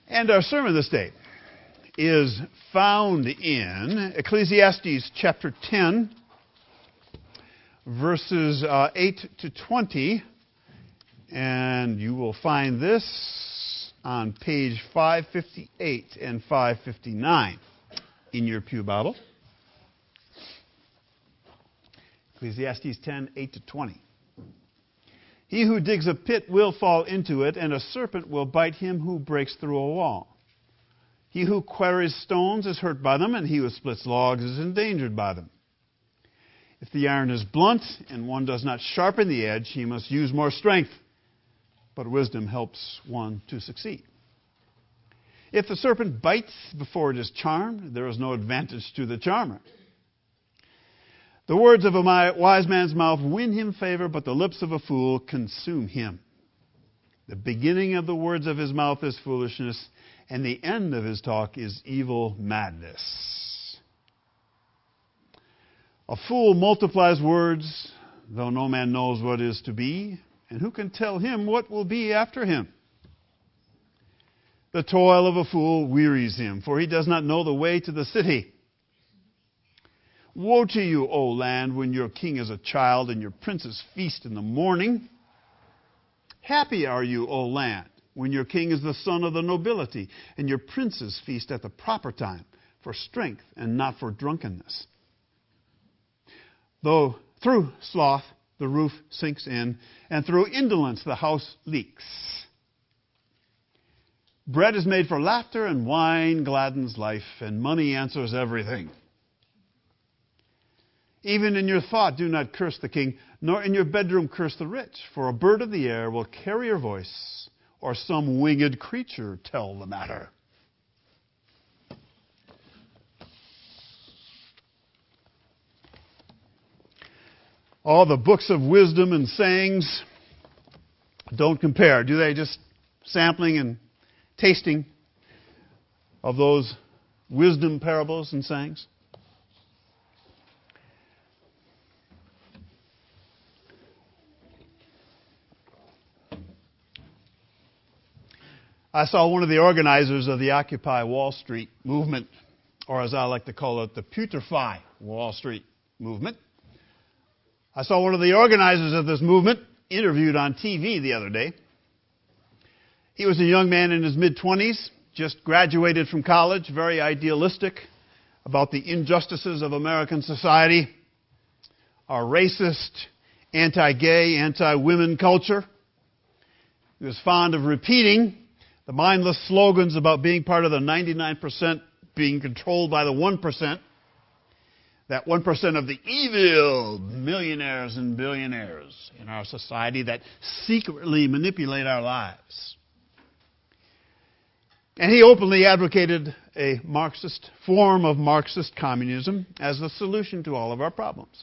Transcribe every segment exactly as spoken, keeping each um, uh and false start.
And our sermon this day is found in Ecclesiastes chapter ten, verses uh, eight to twenty. And you will find this on page five fifty-eight and five fifty-nine in your pew Bible. Ecclesiastes ten, eight to twenty. He who digs a pit will fall into it, and a serpent will bite him who breaks through a wall. He who quarries stones is hurt by them, and he who splits logs is endangered by them. If the iron is blunt, and one does not sharpen the edge, he must use more strength. But wisdom helps one to succeed. If the serpent bites before it is charmed, there is no advantage to the charmer. The words of a wise man's mouth win him favor, but the lips of a fool consume him. The beginning of the words of his mouth is foolishness, and the end of his talk is evil madness. A fool multiplies words, though no man knows what is to be, and who can tell him what will be after him? The toil of a fool wearies him, for he does not know the way to the city. Woe to you, O land, when your king is a child and your princes feast in the morning. Happy are you, O land, when your king is the son of the nobility and your princes feast at the proper time for strength and not for drunkenness. Though through sloth the roof sinks in, and through indolence the house leaks. Bread is made for laughter, and wine gladdens life, and money answers everything. Even in your thought, do not curse the king, nor in your bedroom curse the rich, for a bird of the air will carry your voice, or some winged creature tell the matter. All the books of wisdom and sayings don't compare, do they? Just sampling and tasting of those wisdom parables and sayings. I saw one of the organizers of the Occupy Wall Street movement, or as I like to call it, the Putrefy Wall Street movement. I saw one of the organizers of this movement interviewed on T V the other day. He was a young man in his mid-twenties, just graduated from college, very idealistic about the injustices of American society, our racist, anti-gay, anti-women culture. He was fond of repeating the mindless slogans about being part of the ninety-nine percent being controlled by the one percent. That one percent of the evil millionaires and billionaires in our society that secretly manipulate our lives. And he openly advocated a Marxist form of Marxist communism as the solution to all of our problems.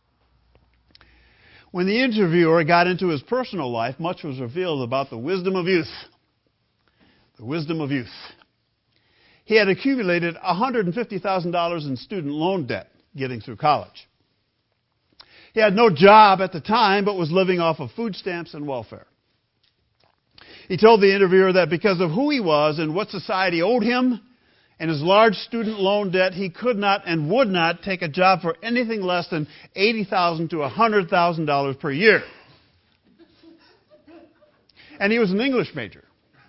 When the interviewer got into his personal life, much was revealed about the wisdom of youth. The wisdom of youth. He had accumulated one hundred fifty thousand dollars in student loan debt getting through college. He had no job at the time, but was living off of food stamps and welfare. He told the interviewer that because of who he was and what society owed him and his large student loan debt, he could not and would not take a job for anything less than eighty thousand dollars to one hundred thousand dollars per year. And he was an English major.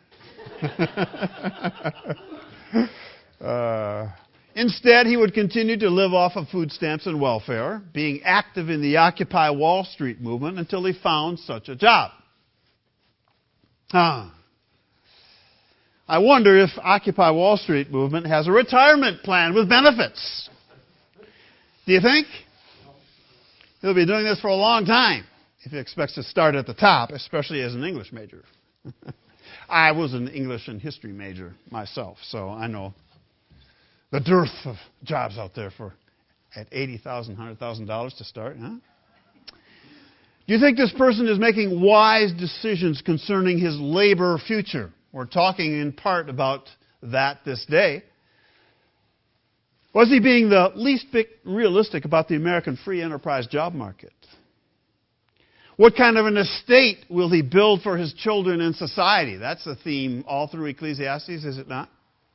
uh, instead, he would continue to live off of food stamps and welfare, being active in the Occupy Wall Street movement until he found such a job. Huh. I wonder if Occupy Wall Street movement has a retirement plan with benefits. Do you think? He'll be doing this for a long time if he expects to start at the top, especially as an English major. I was an English and history major myself, so I know the dearth of jobs out there for at eighty thousand dollars, one hundred thousand dollars to start. Huh? Do you think this person is making wise decisions concerning his labor future? We're talking in part about that this day. Was he being the least bit realistic about the American free enterprise job market? What kind of an estate will he build for his children in society? That's a theme all through Ecclesiastes, is it not?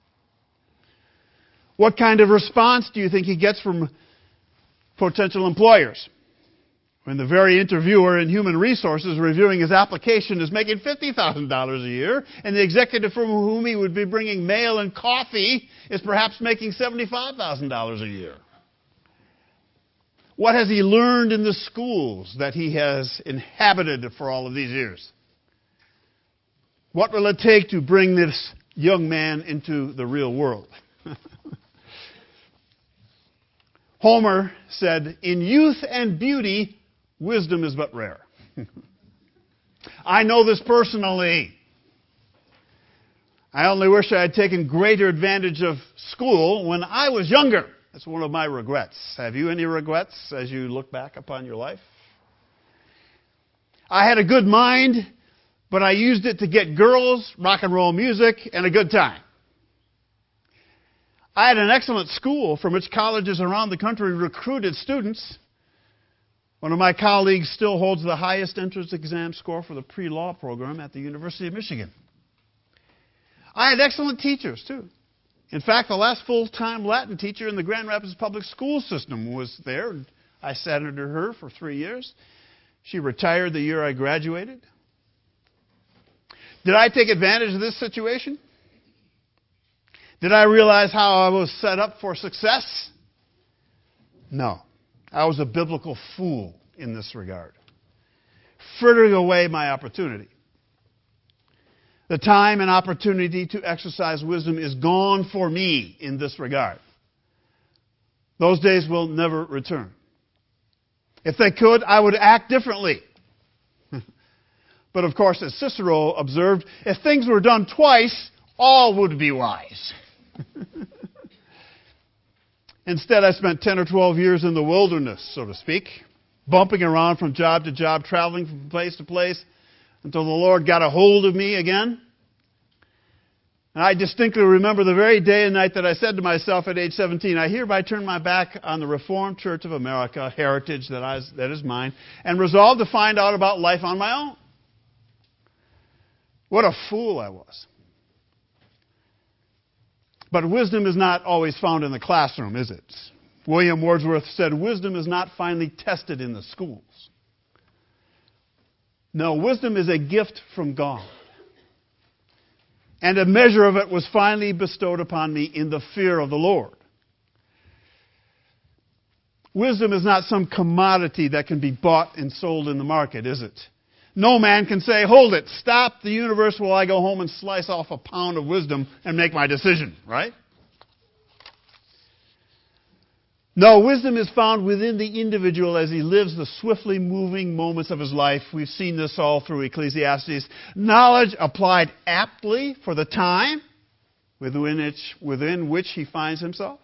What kind of response do you think he gets from potential employers when the very interviewer in human resources reviewing his application is making fifty thousand dollars a year, and the executive from whom he would be bringing mail and coffee is perhaps making seventy-five thousand dollars a year? What has he learned in the schools that he has inhabited for all of these years? What will it take to bring this young man into the real world? Homer said, "In youth and beauty, wisdom is but rare." I know this personally. I only wish I had taken greater advantage of school when I was younger. That's one of my regrets. Have you any regrets as you look back upon your life? I had a good mind, but I used it to get girls, rock and roll music, and a good time. I had an excellent school from which colleges around the country recruited students. One of my colleagues still holds the highest entrance exam score for the pre-law program at the University of Michigan. I had excellent teachers, too. In fact, the last full-time Latin teacher in the Grand Rapids public school system was there. And I sat under her for three years. She retired the year I graduated. Did I take advantage of this situation? Did I realize how I was set up for success? No. I was a biblical fool in this regard, frittering away my opportunity. The time and opportunity to exercise wisdom is gone for me in this regard. Those days will never return. If they could, I would act differently. But of course, as Cicero observed, if things were done twice, all would be wise. Instead, I spent ten or twelve years in the wilderness, so to speak, bumping around from job to job, traveling from place to place, until the Lord got a hold of me again. And I distinctly remember the very day and night that I said to myself at age seventeen, I hereby turn my back on the Reformed Church of America, heritage that, I, that is mine, and resolved to find out about life on my own. What a fool I was. But wisdom is not always found in the classroom, is it? William Wordsworth said, wisdom is not finally tested in the schools. No, wisdom is a gift from God. And a measure of it was finally bestowed upon me in the fear of the Lord. Wisdom is not some commodity that can be bought and sold in the market, is it? No man can say, hold it, stop the universe while I go home and slice off a pound of wisdom and make my decision, right? No, wisdom is found within the individual as he lives the swiftly moving moments of his life. We've seen this all through Ecclesiastes. Knowledge applied aptly for the time within which, within which he finds himself.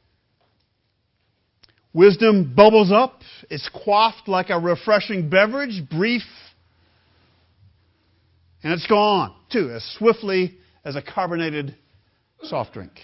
Wisdom bubbles up, is quaffed like a refreshing beverage, brief, and it's gone, too, as swiftly as a carbonated soft drink.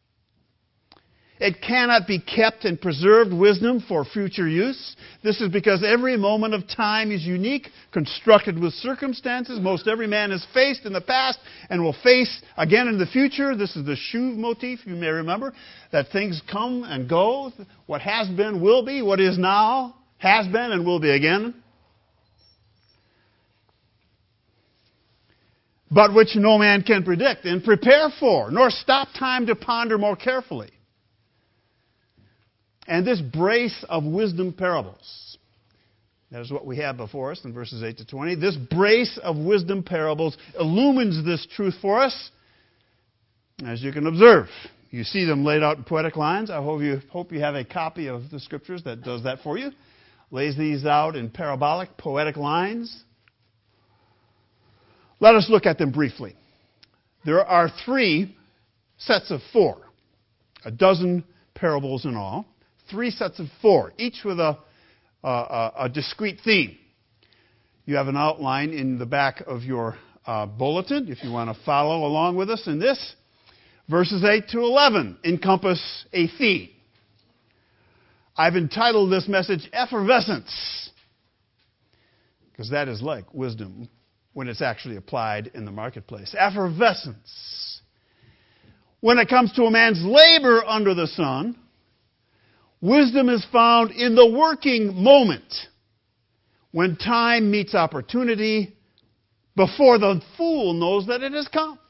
It cannot be kept and preserved wisdom for future use. This is because every moment of time is unique, constructed with circumstances most every man has faced in the past and will face again in the future. This is the Shuv motif, you may remember, that things come and go. What has been will be. What is now has been and will be again. But which no man can predict and prepare for, nor stop time to ponder more carefully. And this brace of wisdom parables, that is what we have before us in verses eight to twenty. This brace of wisdom parables illumines this truth for us, as you can observe. You see them laid out in poetic lines. I hope you, hope you have a copy of the Scriptures that does that for you. Lays these out in parabolic, poetic lines. Let us look at them briefly. There are three sets of four, a dozen parables in all. Three sets of four, each with a, a, a discrete theme. You have an outline in the back of your uh, bulletin if you want to follow along with us in this. Verses eight to eleven encompass a theme. I've entitled this message Effervescence, because that is like wisdom when it's actually applied in the marketplace. Effervescence. When it comes to a man's labor under the sun, wisdom is found in the working moment, when time meets opportunity before the fool knows that it has come.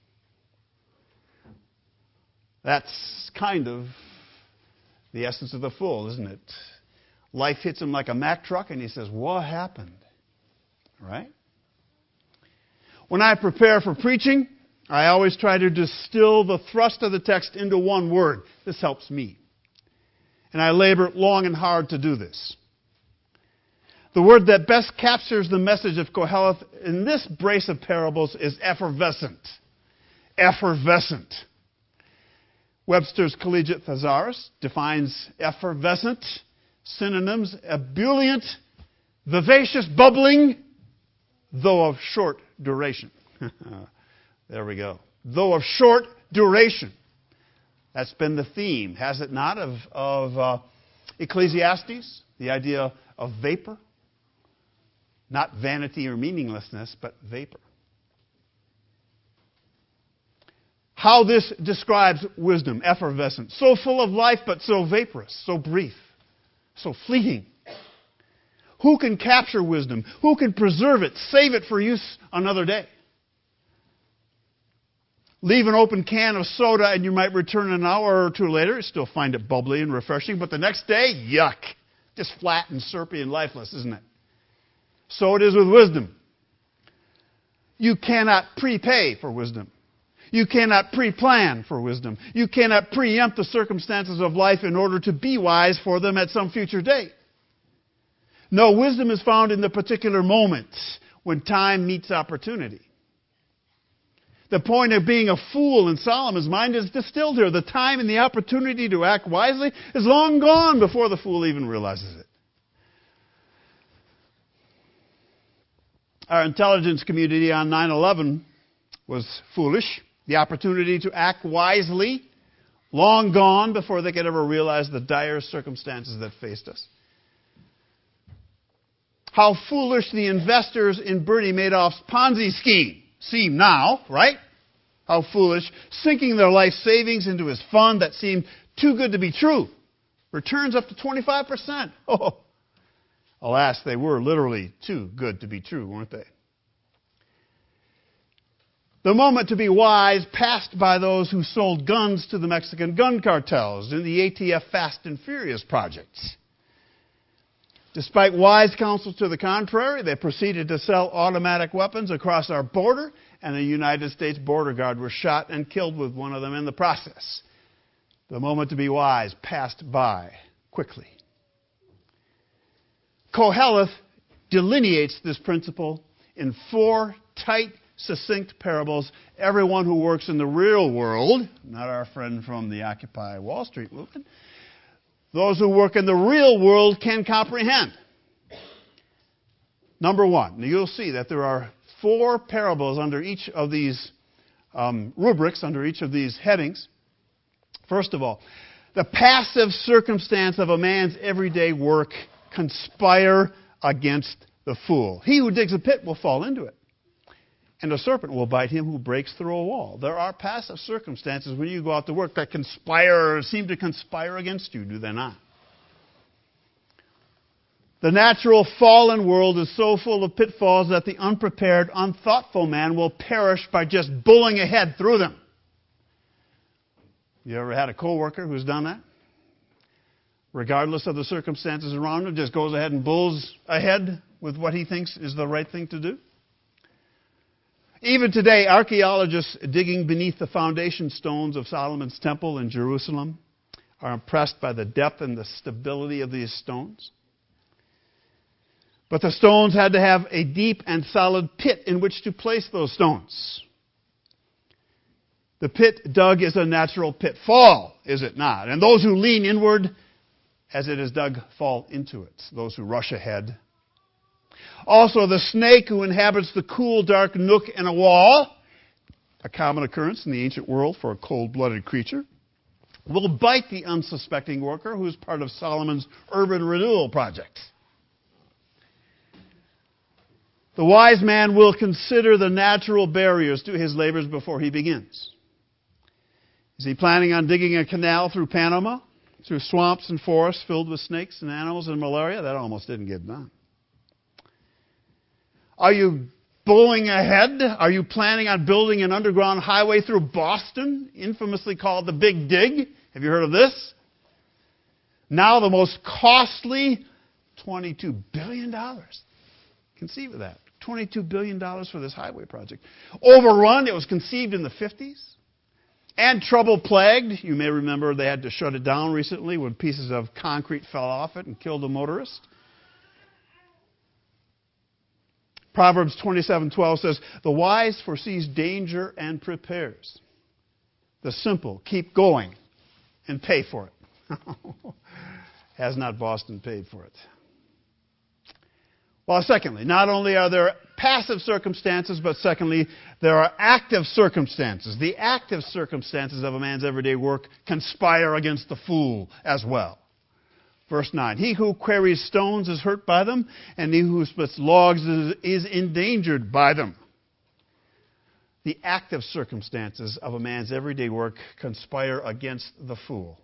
That's kind of the essence of the fool, isn't it? Life hits him like a Mack truck and he says, what happened? Right? When I prepare for preaching, I always try to distill the thrust of the text into one word. This helps me. And I labor long and hard to do this. The word that best captures the message of Koheleth in this brace of parables is effervescent. Effervescent. Webster's Collegiate Thesaurus defines effervescent. Synonyms: ebullient, vivacious, bubbling, though of short duration. There we go. Though of short duration. That's been the theme, has it not, of, of uh, Ecclesiastes? The idea of vapor. Not vanity or meaninglessness, but vapor. How this describes wisdom, effervescent. So full of life, but so vaporous, so brief, so fleeting. Who can capture wisdom? Who can preserve it, save it for use another day? Leave an open can of soda and you might return an hour or two later. You still find it bubbly and refreshing, but the next day, yuck. Just flat and syrupy and lifeless, isn't it? So it is with wisdom. You cannot prepay for wisdom. You cannot pre-plan for wisdom. You cannot preempt the circumstances of life in order to be wise for them at some future date. No, wisdom is found in the particular moment when time meets opportunity. The point of being a fool in Solomon's mind is distilled here. The time and the opportunity to act wisely is long gone before the fool even realizes it. Our intelligence community on nine eleven was foolish. The opportunity to act wisely, long gone before they could ever realize the dire circumstances that faced us. How foolish the investors in Bernie Madoff's Ponzi scheme seem now, right? How foolish, sinking their life savings into his fund that seemed too good to be true. Returns up to twenty-five percent. Oh, alas, they were literally too good to be true, weren't they? The moment to be wise passed by those who sold guns to the Mexican gun cartels in the A T F Fast and Furious projects. Despite wise counsel to the contrary, they proceeded to sell automatic weapons across our border, and a United States border guard was shot and killed with one of them in the process. The moment to be wise passed by quickly. Koheleth delineates this principle in four tight, succinct parables. Everyone who works in the real world, not our friend from the Occupy Wall Street movement, those who work in the real world can comprehend. Number one, now you'll see that there are four parables under each of these um, rubrics, under each of these headings. First of all, the passive circumstance of a man's everyday work conspire against the fool. He who digs a pit will fall into it, and a serpent will bite him who breaks through a wall. There are passive circumstances when you go out to work that conspire or seem to conspire against you, do they not? The natural fallen world is so full of pitfalls that the unprepared, unthoughtful man will perish by just bulling ahead through them. You ever had a coworker who's done that? Regardless of the circumstances around him, just goes ahead and bulls ahead with what he thinks is the right thing to do? Even today, archaeologists digging beneath the foundation stones of Solomon's temple in Jerusalem are impressed by the depth and the stability of these stones. But the stones had to have a deep and solid pit in which to place those stones. The pit dug is a natural pitfall, is it not? And those who lean inward as it is dug fall into it. Those who rush ahead. Also, the snake who inhabits the cool, dark nook in a wall, a common occurrence in the ancient world for a cold-blooded creature, will bite the unsuspecting worker who is part of Solomon's urban renewal project. The wise man will consider the natural barriers to his labors before he begins. Is he planning on digging a canal through Panama, through swamps and forests filled with snakes and animals and malaria? That almost didn't get done. Are you bowling ahead? Are you planning on building an underground highway through Boston, infamously called the Big Dig? Have you heard of this? Now the most costly twenty-two billion dollars. Conceive of that. twenty-two billion dollars for this highway project. Overrun, it was conceived in the fifties. And trouble-plagued. You may remember they had to shut it down recently when pieces of concrete fell off it and killed a motorist. Proverbs twenty-seven twelve says, "The wise foresees danger and prepares. The simple keep going and pay for it." Has not Boston paid for it? Well, secondly, not only are there passive circumstances, but secondly, there are active circumstances. The active circumstances of a man's everyday work conspire against the fool as well. Verse nine, "He who quarries stones is hurt by them, and he who splits logs is, is endangered by them." The active circumstances of a man's everyday work conspire against the fool.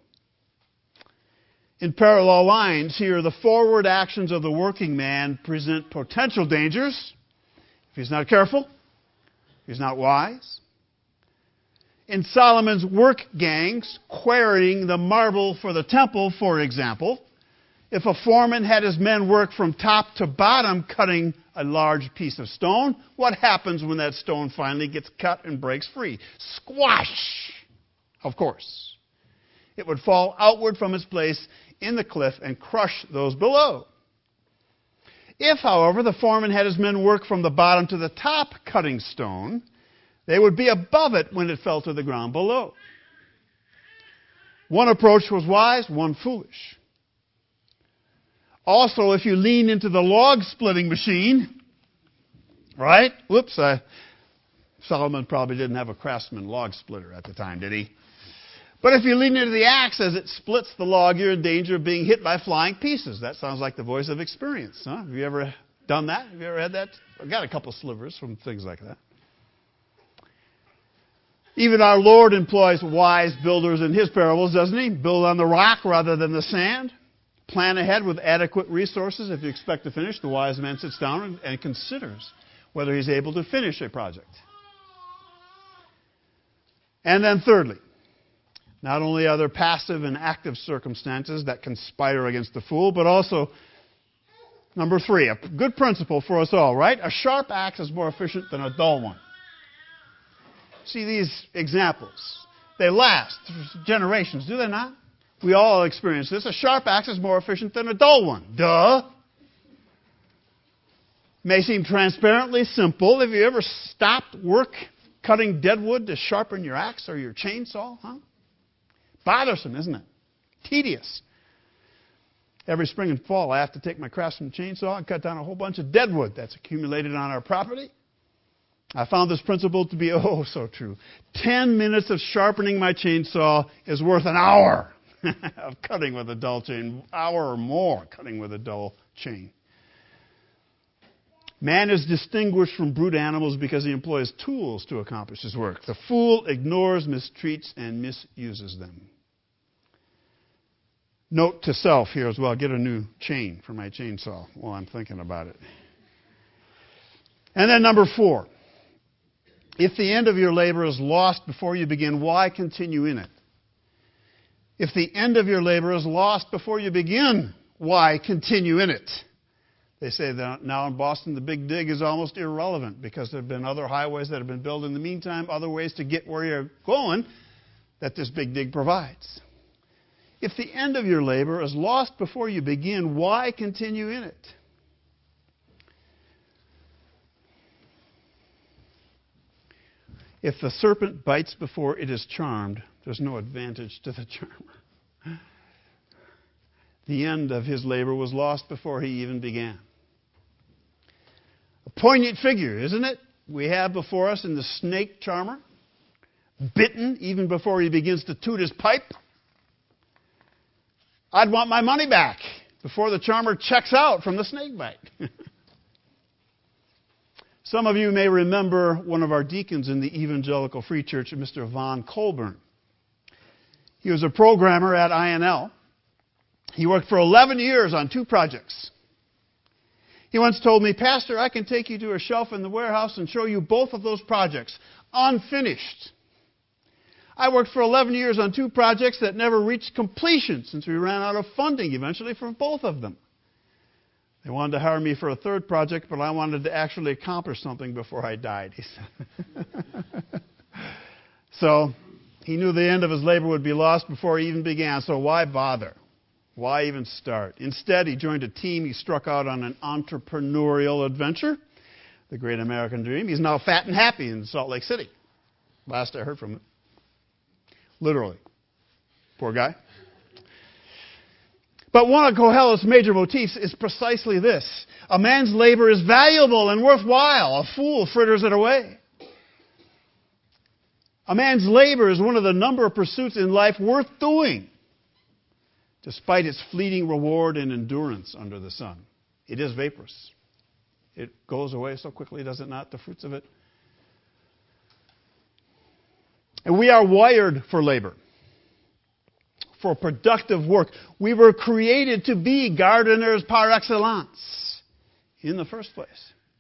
In parallel lines here, the forward actions of the working man present potential dangers if he's not careful, if he's not wise. In Solomon's work gangs, quarrying the marble for the temple, for example, if a foreman had his men work from top to bottom cutting a large piece of stone, what happens when that stone finally gets cut and breaks free? Squash! Of course. It would fall outward from its place in the cliff and crush those below. If, however, the foreman had his men work from the bottom to the top cutting stone, they would be above it when it fell to the ground below. One approach was wise, one foolish. Also, if you lean into the log splitting machine, right? Whoops, I, Solomon probably didn't have a Craftsman log splitter at the time, did he? But if you lean into the axe as it splits the log, you're in danger of being hit by flying pieces. That sounds like the voice of experience. Huh? Have you ever done that? Have you ever had that? I've got a couple slivers from things like that. Even our Lord employs wise builders in his parables, doesn't he? Build on the rock rather than the sand. Plan ahead with adequate resources. If you expect to finish, the wise man sits down and, and considers whether he's able to finish a project. And then thirdly, not only are there passive and active circumstances that conspire against the fool, but also, number three, a good principle for us all, right? A sharp axe is more efficient than a dull one. See these examples. They last generations, do they not? We all experience this. A sharp axe is more efficient than a dull one. Duh. May seem transparently simple. Have you ever stopped work cutting dead wood to sharpen your axe or your chainsaw? Huh? Bothersome, isn't it? Tedious. Every spring and fall, I have to take my Craftsman chainsaw and cut down a whole bunch of dead wood that's accumulated on our property. I found this principle to be oh so true. Ten minutes of sharpening my chainsaw is worth an hour of cutting with a dull chain. Hour or more cutting with a dull chain. Man is distinguished from brute animals because he employs tools to accomplish his work. The fool ignores, mistreats, and misuses them. Note to self here as well, get a new chain for my chainsaw while I'm thinking about it. And then number four, if the end of your labor is lost before you begin, why continue in it? If the end of your labor is lost before you begin, why continue in it? They say that now in Boston the Big Dig is almost irrelevant because there have been other highways that have been built in the meantime, other ways to get where you're going that this Big Dig provides. If the end of your labor is lost before you begin, why continue in it? If the serpent bites before it is charmed, there's no advantage to the charmer. The end of his labor was lost before he even began. A poignant figure, isn't it? We have before us in the snake charmer, bitten even before he begins to toot his pipe. I'd want my money back before the charmer checks out from the snake bite. Some of you may remember one of our deacons in the Evangelical Free Church, Mister Von Colburn. He was a programmer at I N L. He worked for eleven years on two projects. He once told me, "Pastor, I can take you to a shelf in the warehouse and show you both of those projects, unfinished." I worked for eleven years on two projects that never reached completion since we ran out of funding eventually for both of them. They wanted to hire me for a third project, but I wanted to actually accomplish something before I died, he said. So he knew the end of his labor would be lost before he even began, so why bother? Why even start? Instead, he joined a team. He struck out on an entrepreneurial adventure, the great American dream. He's now fat and happy in Salt Lake City. Last I heard from him. Literally. Poor guy. But one of Kohelet's major motifs is precisely this. A man's labor is valuable and worthwhile. A fool fritters it away. A man's labor is one of the number of pursuits in life worth doing, despite its fleeting reward and endurance under the sun. It is vaporous. It goes away so quickly, does it not, the fruits of it? And we are wired for labor, for productive work. We were created to be gardeners par excellence in the first place.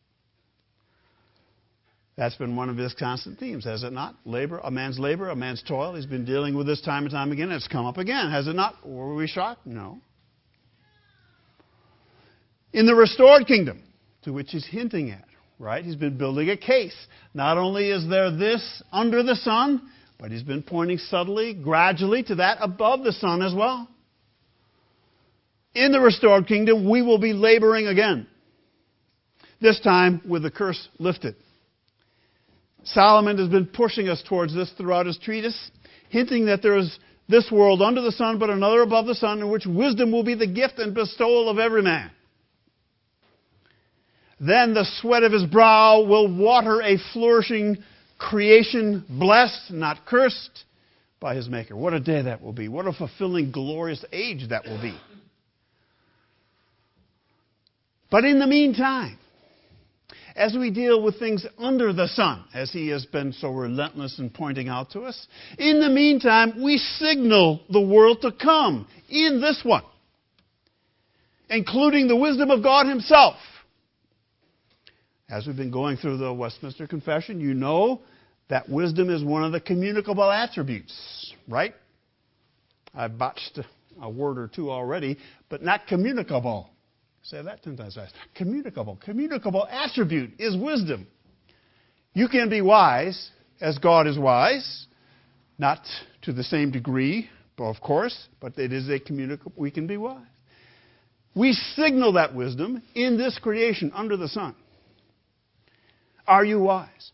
That's been one of his constant themes, has it not? Labor, a man's labor, a man's toil. He's been dealing with this time and time again. It's come up again, has it not? Were we shocked? No. In the restored kingdom, to which he's hinting at, right? He's been building a case. Not only is there this under the sun, but he's been pointing subtly, gradually to that above the sun as well. In the restored kingdom, we will be laboring again. This time with the curse lifted. Solomon has been pushing us towards this throughout his treatise, hinting that there is this world under the sun, but another above the sun, in which wisdom will be the gift and bestowal of every man. Then the sweat of his brow will water a flourishing creation, blessed, not cursed, by his Maker. What a day that will be. What a fulfilling, glorious age that will be. But in the meantime, as we deal with things under the sun, as he has been so relentless in pointing out to us, in the meantime, we signal the world to come in this one, including the wisdom of God himself. As we've been going through the Westminster Confession, you know that wisdom is one of the communicable attributes, right? I've botched a word or two already, but not communicable. Say that ten times fast. Communicable. Communicable attribute is wisdom. You can be wise as God is wise, not to the same degree, of course, but it is a communicable. We can be wise. We signal that wisdom in this creation under the sun. Are you wise?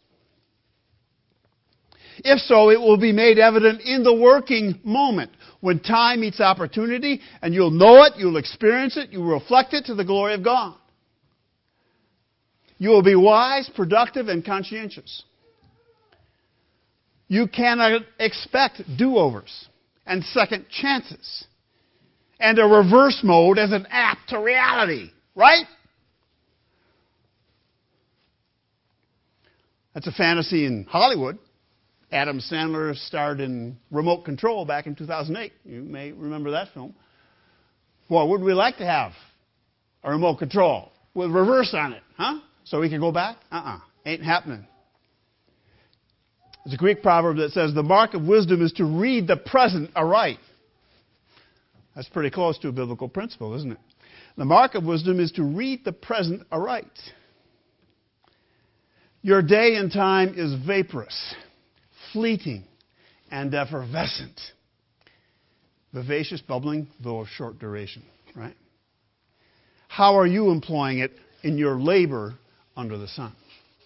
If so, it will be made evident in the working moment, when time meets opportunity, and you'll know it, you'll experience it, you'll reflect it to the glory of God. You will be wise, productive, and conscientious. You cannot expect do-overs and second chances and a reverse mode as an apt to reality, right? That's a fantasy in Hollywood. Adam Sandler starred in Remote Control back in two thousand eight. You may remember that film. Well, would we like to have a remote control with reverse on it, huh? So we can go back? Uh-uh. Ain't happening. There's a Greek proverb that says, the mark of wisdom is to read the present aright. That's pretty close to a biblical principle, isn't it? The mark of wisdom is to read the present aright. Your day and time is vaporous, fleeting, and effervescent. Vivacious, bubbling, though of short duration, right? How are you employing it in your labor under the sun?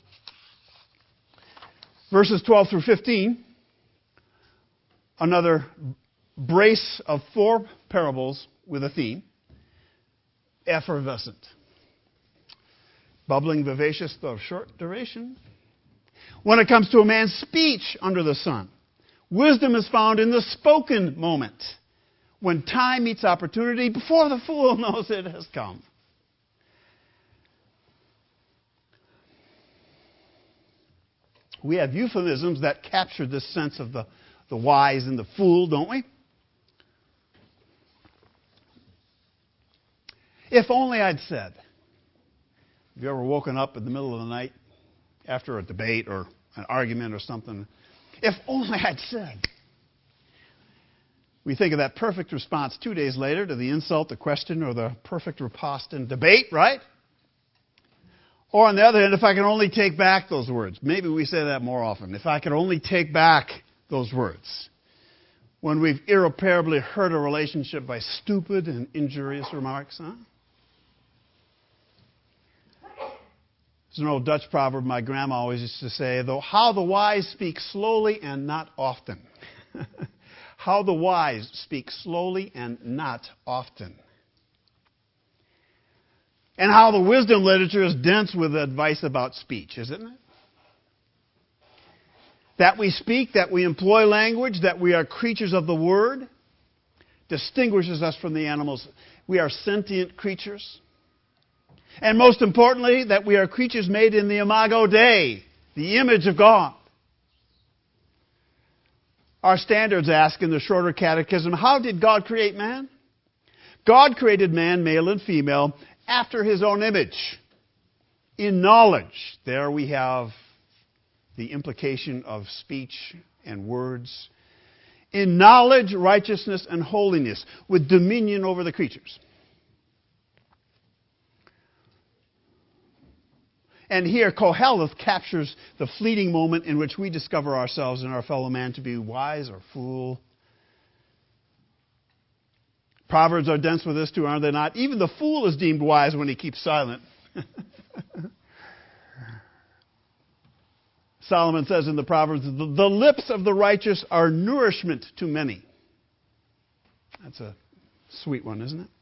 Verses twelve through fifteen, another brace of four parables with a theme. Effervescent. Bubbling, vivacious, though of short duration. When it comes to a man's speech under the sun, wisdom is found in the spoken moment, when time meets opportunity before the fool knows it has come. We have euphemisms that capture this sense of the, the wise and the fool, don't we? If only I'd said. Have you ever woken up in the middle of the night after a debate or an argument or something? If only I'd said. We think of that perfect response two days later to the insult, the question, or the perfect riposte in debate, right? Or on the other hand, if I could only take back those words. Maybe we say that more often. If I could only take back those words. When we've irreparably hurt a relationship by stupid and injurious remarks, huh? There's an old Dutch proverb my grandma always used to say, though, how the wise speak slowly and not often. How the wise speak slowly and not often. And how the wisdom literature is dense with advice about speech, isn't it? That we speak, that we employ language, that we are creatures of the word, distinguishes us from the animals. We are sentient creatures. And most importantly, that we are creatures made in the imago Dei, the image of God. Our standards ask in the shorter catechism, how did God create man? God created man, male and female, after his own image. In knowledge, there we have the implication of speech and words. In knowledge, righteousness, and holiness, with dominion over the creatures. And here, Koheleth captures the fleeting moment in which we discover ourselves and our fellow man to be wise or fool. Proverbs are dense with this too, aren't they not? Even the fool is deemed wise when he keeps silent. Solomon says in the Proverbs, the lips of the righteous are nourishment to many. That's a sweet one, isn't it?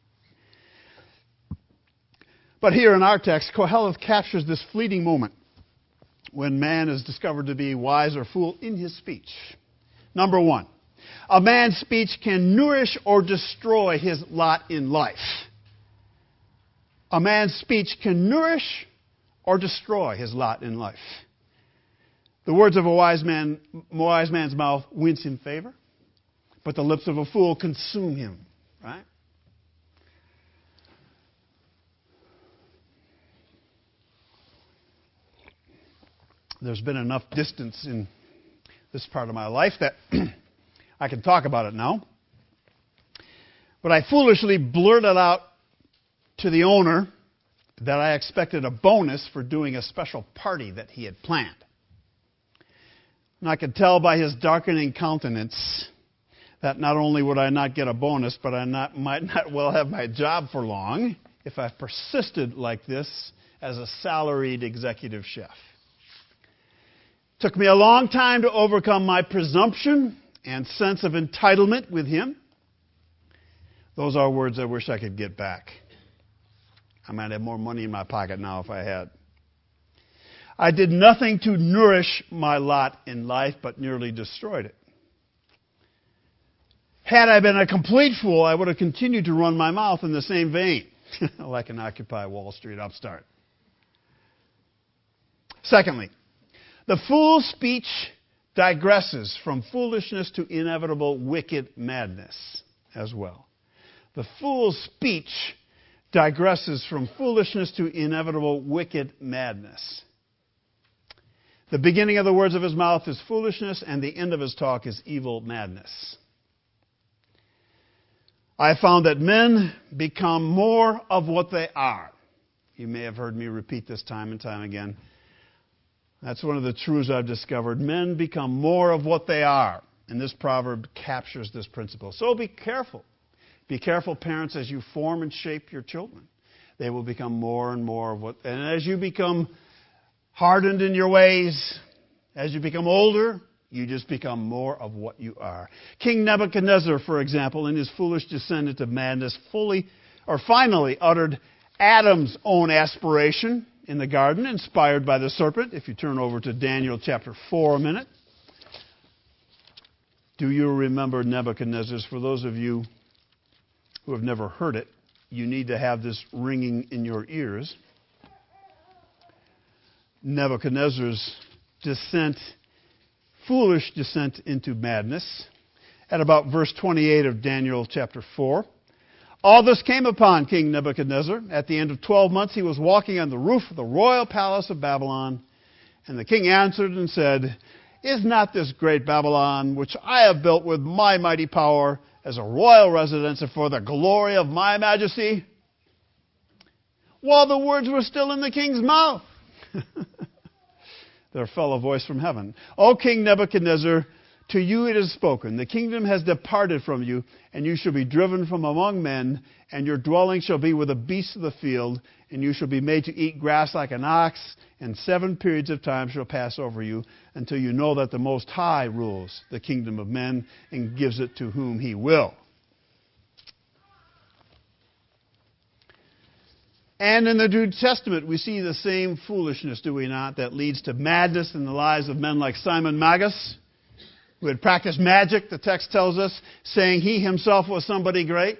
But here in our text, Koheleth captures this fleeting moment when man is discovered to be wise or fool in his speech. Number one, a man's speech can nourish or destroy his lot in life. A man's speech can nourish or destroy his lot in life. The words of a wise man, wise man's mouth wince him favor, but the lips of a fool consume him, right? There's been enough distance in this part of my life that I can talk about it now. But I foolishly blurted out to the owner that I expected a bonus for doing a special party that he had planned. And I could tell by his darkening countenance that not only would I not get a bonus, but I not, might not well have my job for long if I persisted like this as a salaried executive chef. Took me a long time to overcome my presumption and sense of entitlement with him. Those are words I wish I could get back. I might have more money in my pocket now if I had. I did nothing to nourish my lot in life, but nearly destroyed it. Had I been a complete fool, I would have continued to run my mouth in the same vein, like an Occupy Wall Street upstart. Secondly, the fool's speech digresses from foolishness to inevitable wicked madness as well. The fool's speech digresses from foolishness to inevitable wicked madness. The beginning of the words of his mouth is foolishness, and the end of his talk is evil madness. I have found that men become more of what they are. You may have heard me repeat this time and time again. That's one of the truths I've discovered. Men become more of what they are. And this proverb captures this principle. So be careful. Be careful, parents, as you form and shape your children. They will become more and more of what... And as you become hardened in your ways, as you become older, you just become more of what you are. King Nebuchadnezzar, for example, in his foolish descent into madness, fully or finally uttered Adam's own aspiration in the garden, inspired by the serpent. If you turn over to Daniel chapter four a minute. Do you remember Nebuchadnezzar's? For those of you who have never heard it, you need to have this ringing in your ears. Nebuchadnezzar's descent, foolish descent into madness, at about verse twenty-eight of Daniel chapter four. All this came upon King Nebuchadnezzar. At the end of twelve months, he was walking on the roof of the royal palace of Babylon. And the king answered and said, Is not this great Babylon, which I have built with my mighty power, as a royal residence and for the glory of my majesty? While the words were still in the king's mouth, there fell a voice from heaven. O King Nebuchadnezzar, to you it is spoken, the kingdom has departed from you, and you shall be driven from among men, and your dwelling shall be with the beasts of the field, and you shall be made to eat grass like an ox, and seven periods of time shall pass over you, until you know that the Most High rules the kingdom of men, and gives it to whom he will. And in the New Testament, we see the same foolishness, do we not, that leads to madness in the lives of men like Simon Magus, who had practiced magic, the text tells us, saying he himself was somebody great.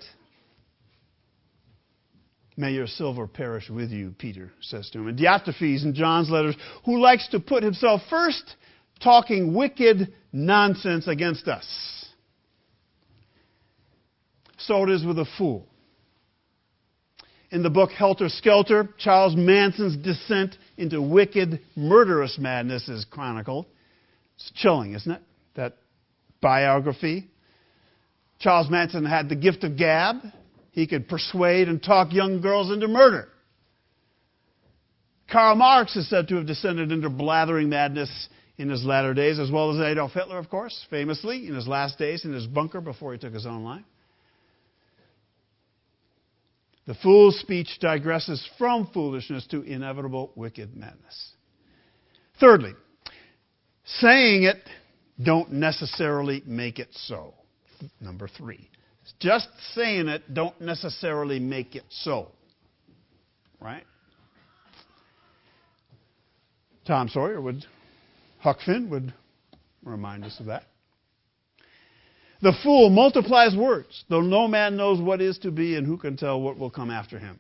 May your silver perish with you, Peter says to him. And Diotrephes in John's letters, who likes to put himself first, talking wicked nonsense against us. So it is with a fool. In the book Helter Skelter, Charles Manson's descent into wicked, murderous madness is chronicled. It's chilling, isn't it? That biography. Charles Manson had the gift of gab. He could persuade and talk young girls into murder. Karl Marx is said to have descended into blathering madness in his latter days, as well as Adolf Hitler, of course, famously, in his last days, in his bunker before he took his own life. The fool's speech digresses from foolishness to inevitable wicked madness. Thirdly, saying it don't necessarily make it so. Number three. Just saying it don't necessarily make it so. Right? Tom Sawyer would, Huck Finn would remind us of that. The fool multiplies words, though no man knows what is to be and who can tell what will come after him.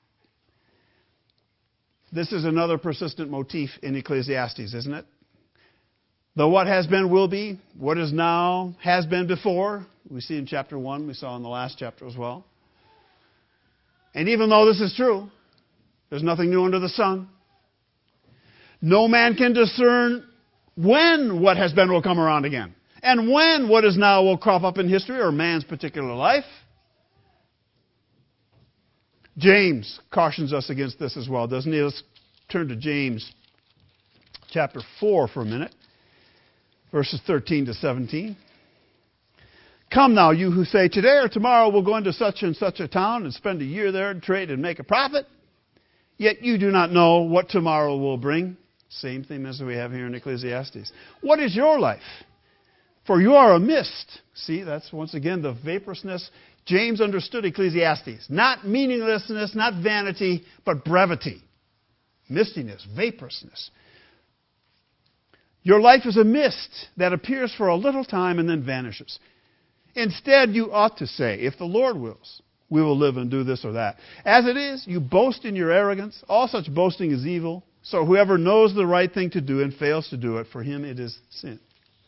This is another persistent motif in Ecclesiastes, isn't it? Though what has been will be, what is now has been before. We see in chapter one, we saw in the last chapter as well. And even though this is true, there's nothing new under the sun. No man can discern when what has been will come around again. And when what is now will crop up in history or man's particular life. James cautions us against this as well, doesn't he? Let's turn to James chapter four for a minute. Verses thirteen to seventeen. Come now, you who say, today or tomorrow we'll go into such and such a town and spend a year there and trade and make a profit. Yet you do not know what tomorrow will bring. Same thing as we have here in Ecclesiastes. What is your life? For you are a mist. See, that's once again the vaporousness. James understood Ecclesiastes. Not meaninglessness, not vanity, but brevity. Mistiness, vaporousness. Your life is a mist that appears for a little time and then vanishes. Instead, you ought to say, if the Lord wills, we will live and do this or that. As it is, you boast in your arrogance. All such boasting is evil. So whoever knows the right thing to do and fails to do it, for him it is sin.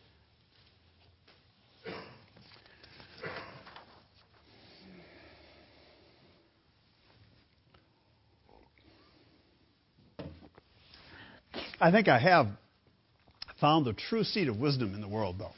I think I have found the true seat of wisdom in the world, though.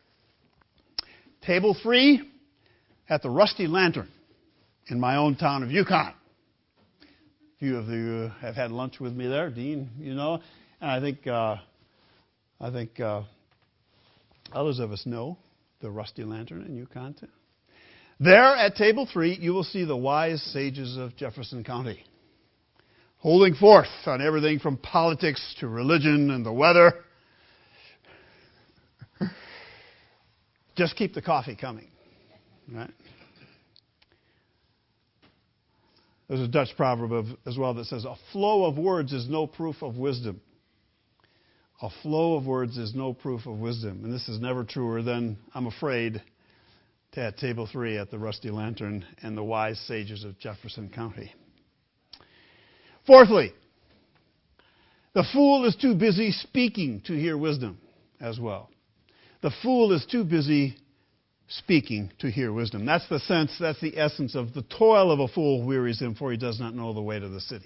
Table three at the Rusty Lantern in my own town of Yukon. A few of you have had lunch with me there, Dean, you know. And I think uh, I think uh, others of us know the Rusty Lantern in Yukon, too. There at table three, you will see the wise sages of Jefferson County, holding forth on everything from politics to religion and the weather. Just keep the coffee coming. Right? There's a Dutch proverb of, as well that says, a flow of words is no proof of wisdom. A flow of words is no proof of wisdom. And this is never truer than, I'm afraid, at table three at the Rusty Lantern and the wise sages of Jefferson County. Fourthly, The fool is too busy speaking to hear wisdom as well. The fool is too busy speaking to hear wisdom. That's the sense, that's the essence of the toil of a fool wearies him, for he does not know the way to the city.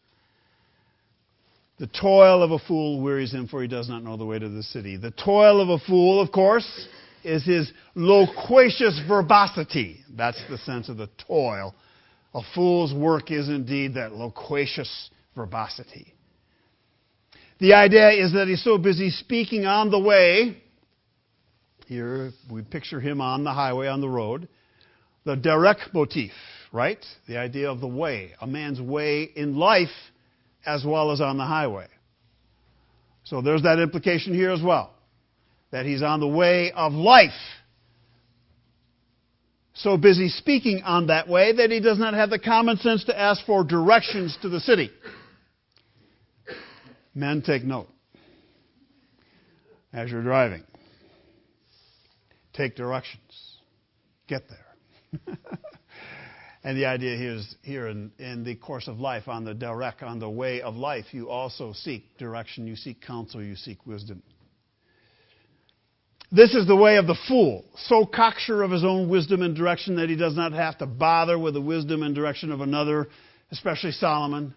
The toil of a fool wearies him, for he does not know the way to the city. The toil of a fool, of course, is his loquacious verbosity. That's the sense of the toil. A fool's work is indeed that loquacious verbosity. The idea is that he's so busy speaking on the way. Here we picture him on the highway, on the road. The direct motif, right? The idea of the way, a man's way in life as well as on the highway. So there's that implication here as well, that he's on the way of life. So busy speaking on that way that he does not have the common sense to ask for directions to the city. Men, take note. As you're driving, take directions. Get there. And the idea here is here in, in the course of life, on the direct, on the way of life, you also seek direction, you seek counsel, you seek wisdom. This is the way of the fool, so cocksure of his own wisdom and direction that he does not have to bother with the wisdom and direction of another, especially Solomon.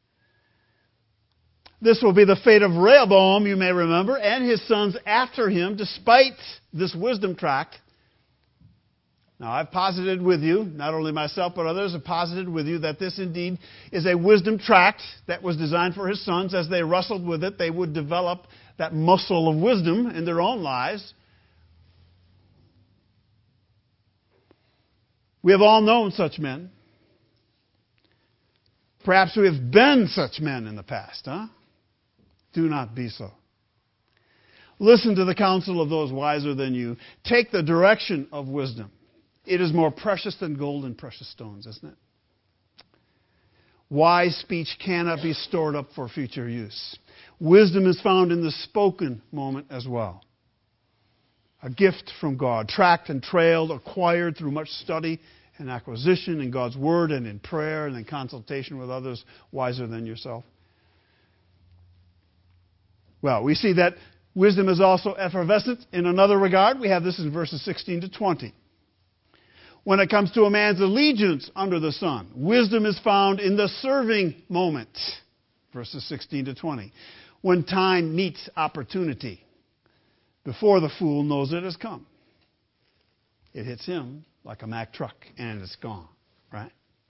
This will be the fate of Rehoboam, you may remember, and his sons after him, despite this wisdom tract. Now, I've posited with you, not only myself but others have posited with you, that this indeed is a wisdom tract that was designed for his sons. As they wrestled with it, they would develop that muscle of wisdom in their own lives. We have all known such men. Perhaps we have been such men in the past, huh? Do not be so. Listen to the counsel of those wiser than you. Take the direction of wisdom. It is more precious than gold and precious stones, isn't it? Wise speech cannot be stored up for future use. Wisdom is found in the spoken moment as well. A gift from God, tracked and trailed, acquired through much study and acquisition in God's Word and in prayer and in consultation with others wiser than yourself. Well, we see that wisdom is also effervescent in another regard. We have this in verses sixteen to twenty. When it comes to a man's allegiance under the sun, wisdom is found in the serving moment. Verses sixteen to twenty. When time meets opportunity, before the fool knows it has come. It hits him like a Mack truck and it's gone, right?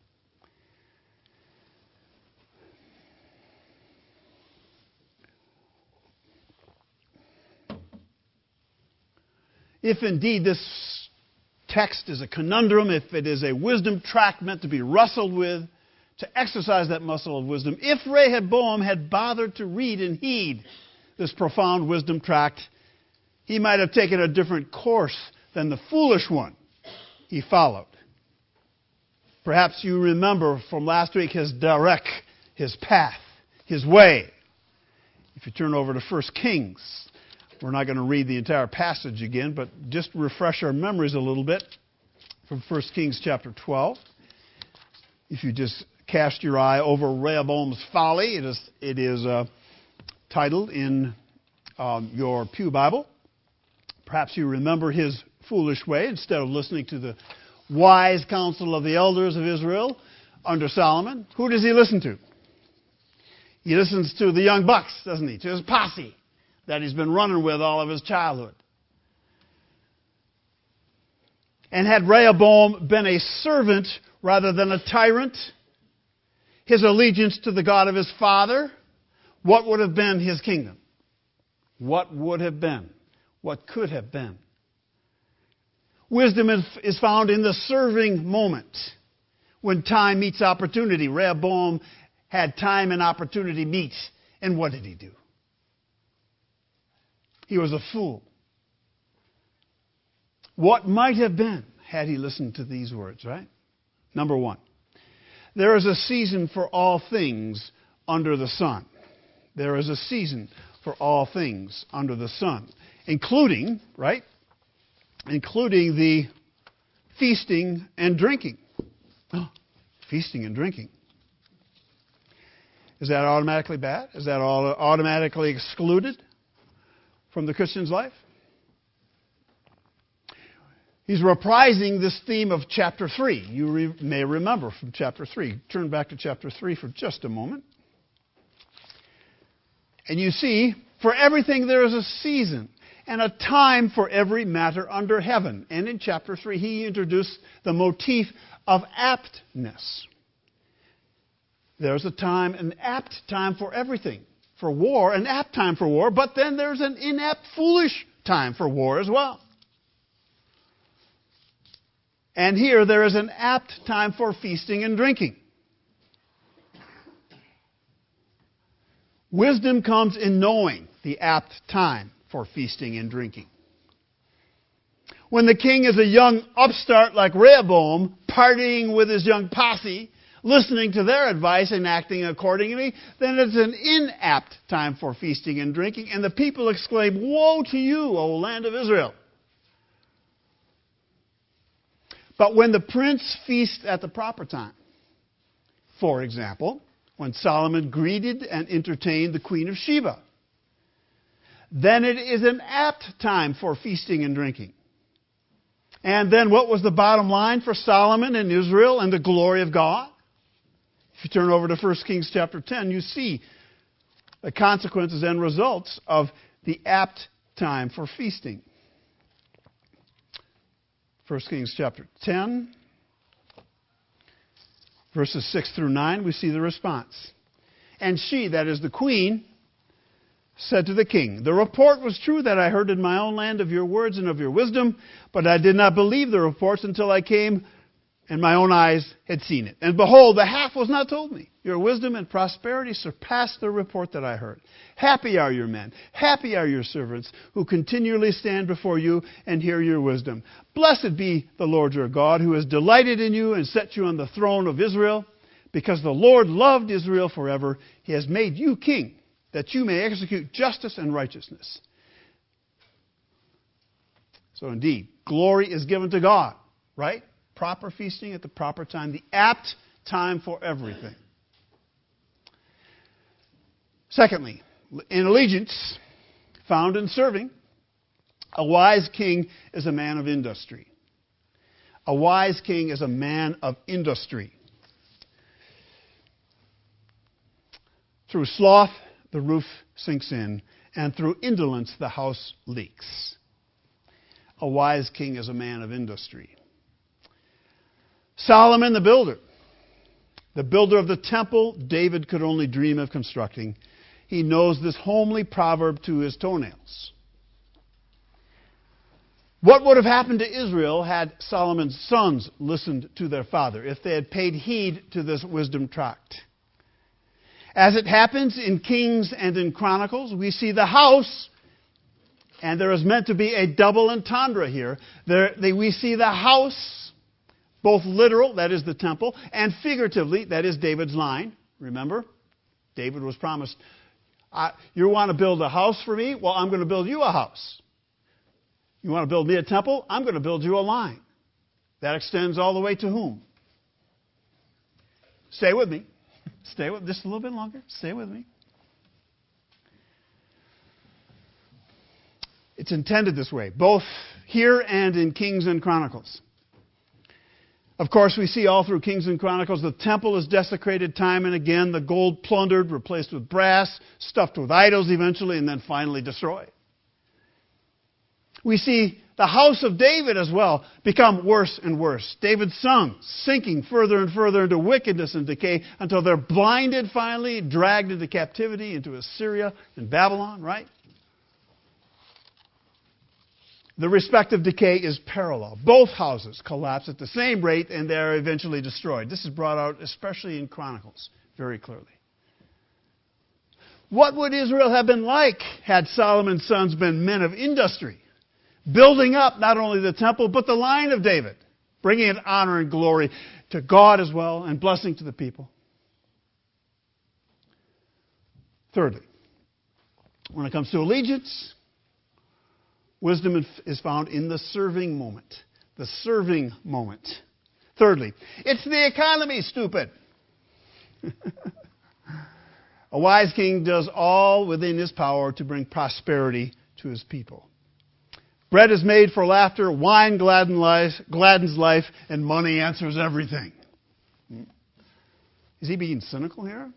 If indeed this text is a conundrum, if it is a wisdom tract meant to be wrestled with, to exercise that muscle of wisdom, if Rehoboam had bothered to read and heed this profound wisdom tract, he might have taken a different course than the foolish one he followed. Perhaps you remember from last week his direct, his path, his way. If you turn over to First Kings, we're not going to read the entire passage again, but just refresh our memories a little bit from First Kings chapter twelve. If you just cast your eye over Rehoboam's folly, it is, it is uh, titled in um, your pew Bible. Perhaps you remember his foolish way. Instead of listening to the wise counsel of the elders of Israel under Solomon, who does he listen to? He listens to the young bucks, doesn't he? To his posse that he's been running with all of his childhood. And had Rehoboam been a servant rather than a tyrant, his allegiance to the God of his father, what would have been his kingdom? What would have been? What could have been? Wisdom is found in the serving moment, when time meets opportunity. Rehoboam had time and opportunity meet, and what did he do? He was a fool. What might have been had he listened to these words, right? Number one, there is a season for all things under the sun. There is a season for all things under the sun, including, right, including the feasting and drinking. Oh, feasting and drinking. Is that automatically bad? Is that all automatically excluded from the Christian's life? He's reprising this theme of chapter three. You re- may remember from chapter three. Turn back to chapter three for just a moment. And you see, for everything there is a season and a time for every matter under heaven. And in chapter three, he introduced the motif of aptness. There's a time, an apt time for everything. For war, an apt time for war, but then there's an inapt, foolish time for war as well. And here there is an apt time for feasting and drinking. Wisdom comes in knowing the apt time for feasting and drinking. When the king is a young upstart like Rehoboam, partying with his young posse, listening to their advice and acting accordingly, then it's an inapt time for feasting and drinking, and the people exclaim, "Woe to you, O land of Israel!" But when the prince feasts at the proper time, for example, when Solomon greeted and entertained the queen of Sheba, then it is an apt time for feasting and drinking. And then what was the bottom line for Solomon and Israel and the glory of God? If you turn over to First Kings chapter ten, you see the consequences and results of the apt time for feasting. First Kings chapter ten, verses six through nine, we see the response. And she, that is the queen, said to the king, "The report was true that I heard in my own land of your words and of your wisdom, but I did not believe the reports until I came and my own eyes had seen it. And behold, the half was not told me. Your wisdom and prosperity surpassed the report that I heard. Happy are your men, happy are your servants, who continually stand before you and hear your wisdom. Blessed be the Lord your God, who has delighted in you and set you on the throne of Israel. Because the Lord loved Israel forever, he has made you king, that you may execute justice and righteousness." So indeed, glory is given to God, right? Proper feasting at the proper time, the apt time for everything. Secondly, in allegiance, found in serving, a wise king is a man of industry. A wise king is a man of industry. Through sloth, the roof sinks in, and through indolence, the house leaks. A wise king is a man of industry. Solomon the builder, the builder of the temple David could only dream of constructing, he knows this homely proverb to his toenails. What would have happened to Israel had Solomon's sons listened to their father, if they had paid heed to this wisdom tract? As it happens in Kings and in Chronicles, we see the house, and there is meant to be a double entendre here. There, they, we see the house, both literal, that is the temple, and figuratively, that is David's line. Remember? David was promised, you want to build a house for me? Well, I'm going to build you a house. You want to build me a temple? I'm going to build you a line. That extends all the way to whom? Stay with me. Stay with just a little bit longer. Stay with me. It's intended this way, both here and in Kings and Chronicles. Of course, we see all through Kings and Chronicles, the temple is desecrated time and again, the gold plundered, replaced with brass, stuffed with idols eventually, and then finally destroyed. We see the house of David as well become worse and worse. David's sons sinking further and further into wickedness and decay until they're blinded finally, dragged into captivity into Assyria and Babylon, right? The respective decay is parallel. Both houses collapse at the same rate and they are eventually destroyed. This is brought out especially in Chronicles very clearly. What would Israel have been like had Solomon's sons been men of industry, building up not only the temple but the line of David, bringing in honor and glory to God as well and blessing to the people? Thirdly, when it comes to allegiance, wisdom is found in the serving moment. The serving moment. Thirdly, it's the economy, stupid. A wise king does all within his power to bring prosperity to his people. Bread is made for laughter, wine gladdens life, gladdens life, and money answers everything. Is he being cynical here?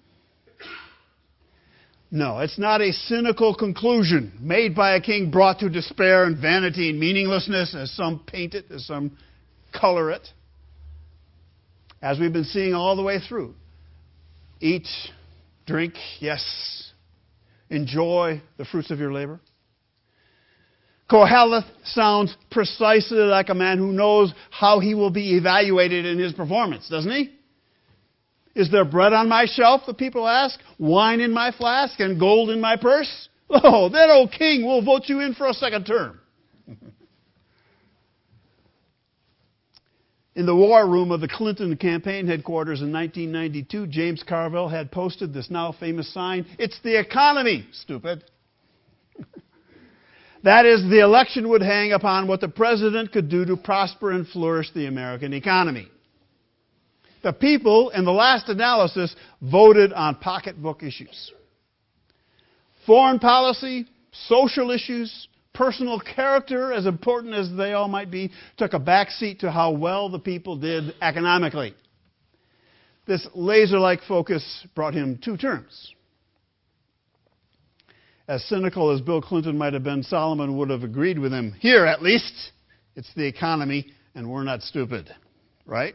No, it's not a cynical conclusion made by a king brought to despair and vanity and meaninglessness, as some paint it, as some color it. As we've been seeing all the way through. Eat, drink, yes. Enjoy the fruits of your labor. Koheleth sounds precisely like a man who knows how he will be evaluated in his performance, doesn't he? Is there bread on my shelf, the people ask? Wine in my flask and gold in my purse? Oh, that old king will vote you in for a second term. In the war room of the Clinton campaign headquarters in nineteen ninety-two, James Carville had posted this now famous sign, "It's the economy, stupid." That is, the election would hang upon what the president could do to prosper and flourish the American economy. The people, in the last analysis, voted on pocketbook issues. Foreign policy, social issues, personal character, as important as they all might be, took a backseat to how well the people did economically. This laser-like focus brought him two terms. As cynical as Bill Clinton might have been, Solomon would have agreed with him. Here, at least, it's the economy, and we're not stupid. Right?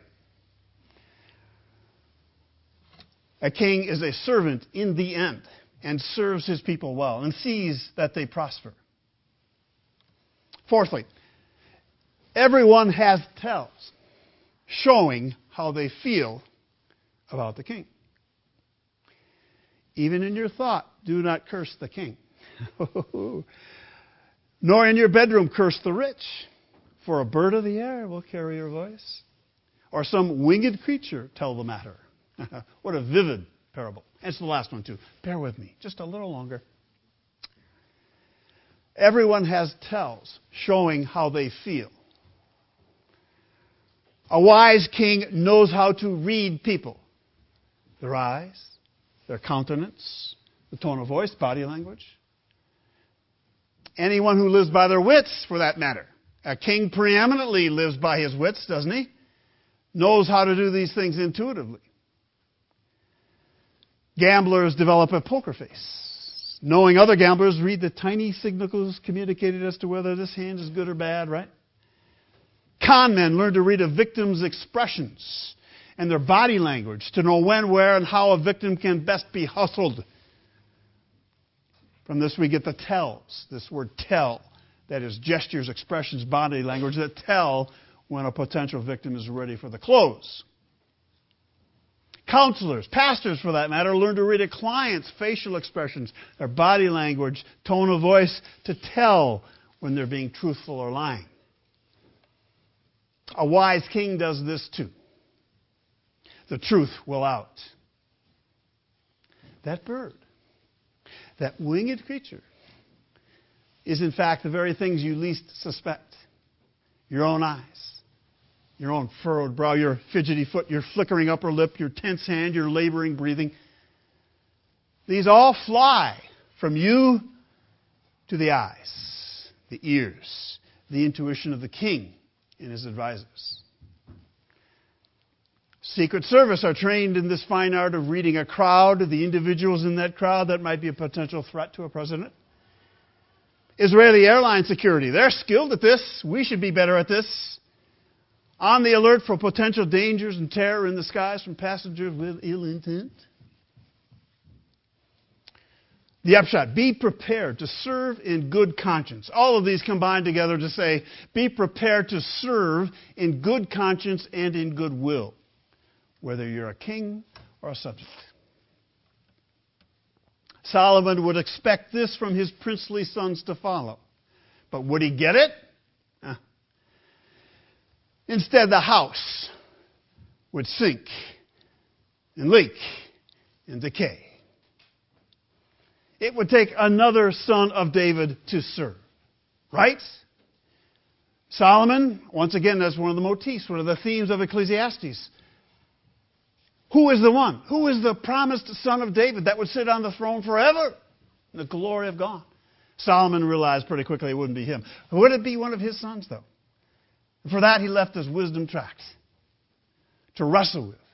A king is a servant in the end and serves his people well and sees that they prosper. Fourthly, everyone has tells showing how they feel about the king. Even in your thought, do not curse the king. Nor in your bedroom curse the rich, for a bird of the air will carry your voice, or some winged creature tell the matter. What a vivid parable. And it's the last one too. Bear with me just a little longer. Everyone has tells showing how they feel. A wise king knows how to read people. Their eyes, their countenance, the tone of voice, body language. Anyone who lives by their wits, for that matter. A king preeminently lives by his wits, doesn't he? Knows how to do these things intuitively. Gamblers develop a poker face. Knowing other gamblers read the tiny signals communicated as to whether this hand is good or bad, right? Con men learn to read a victim's expressions and their body language to know when, where, and how a victim can best be hustled. From this we get the tells, this word tell, that is gestures, expressions, body language that tell when a potential victim is ready for the close. Counselors, pastors for that matter, learn to read a client's facial expressions, their body language, tone of voice to tell when they're being truthful or lying. A wise king does this too. The truth will out. That bird, that winged creature, is in fact the very things you least suspect. Your own eyes, your own furrowed brow, your fidgety foot, your flickering upper lip, your tense hand, your laboring breathing. These all fly from you to the eyes, the ears, the intuition of the king and his advisors. Secret Service are trained in this fine art of reading a crowd, the individuals in that crowd that might be a potential threat to a president. Israeli airline security, they're skilled at this. We should be better at this. On the alert for potential dangers and terror in the skies from passengers with ill intent. The upshot, be prepared to serve in good conscience. All of these combine together to say, be prepared to serve in good conscience and in good will, whether you're a king or a subject. Solomon would expect this from his princely sons to follow. But would he get it? Huh. Instead, the house would sink and leak and decay. It would take another son of David to serve. Right? Solomon, once again, that's one of the motifs, one of the themes of Ecclesiastes. Who is the one? Who is the promised son of David that would sit on the throne forever in the glory of God? Solomon realized pretty quickly it wouldn't be him. Would it be one of his sons, though? For that, he left his wisdom tracts to wrestle with.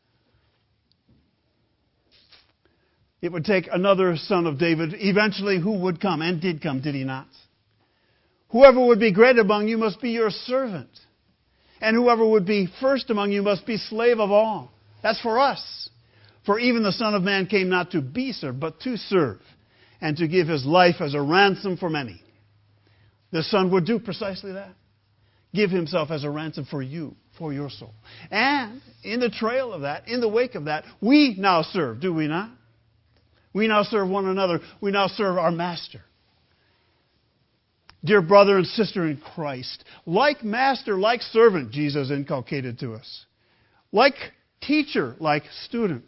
It would take another son of David, eventually, who would come, and did come, did he not? Whoever would be great among you must be your servant. And whoever would be first among you must be slave of all. That's for us. For even the Son of Man came not to be served, but to serve, and to give his life as a ransom for many. The Son would do precisely that. Give himself as a ransom for you, for your soul. And in the trail of that, in the wake of that, we now serve, do we not? We now serve one another. We now serve our Master. Dear brother and sister in Christ, like master, like servant, Jesus inculcated to us. Like teacher, like student.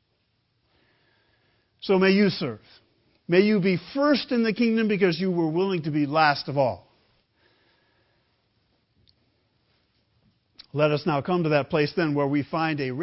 So may you serve. May you be first in the kingdom because you were willing to be last of all. Let us now come to that place then where we find a